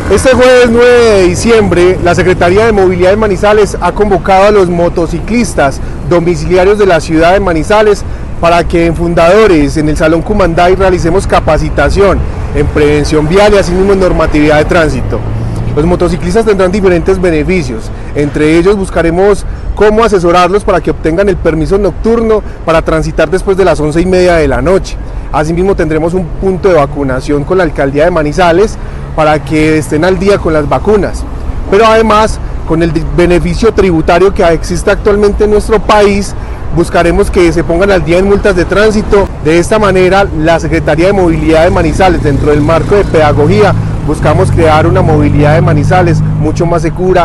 Este jueves 9 de diciembre, la Secretaría de Movilidad de Manizales ha convocado a los motociclistas domiciliarios de la ciudad de Manizales para que en Fundadores, en el Salón Cumanday, realicemos capacitación en prevención vial y asimismo en normatividad de tránsito. Los motociclistas tendrán diferentes beneficios, entre ellos buscaremos cómo asesorarlos para que obtengan el permiso nocturno para transitar después de las 11:30 de la noche. Asimismo tendremos un punto de vacunación con la Alcaldía de Manizales para que estén al día con las vacunas, pero además con el beneficio tributario que existe actualmente en nuestro país, buscaremos que se pongan al día en multas de tránsito. De esta manera, la Secretaría de Movilidad de Manizales, dentro del marco de pedagogía, buscamos crear una movilidad de Manizales mucho más segura